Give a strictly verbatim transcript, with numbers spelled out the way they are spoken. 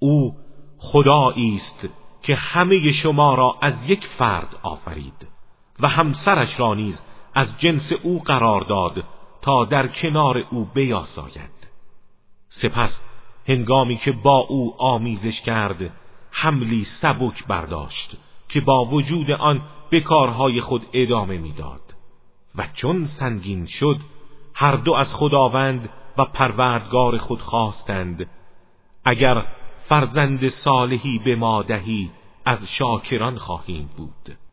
او خدایی است که همه شما را از یک فرد آفرید و همسرش را نیز از جنس او قرار داد تا در کنار او بیاساید. سپس هنگامی که با او آمیزش کرد حملی سبک برداشت که با وجود آن به کارهای خود ادامه میداد و چون سنگین شد هر دو از خداوند و پروردگار خود خواستند اگر فرزند صالحی به ما دهی از شاکران خواهیم بود.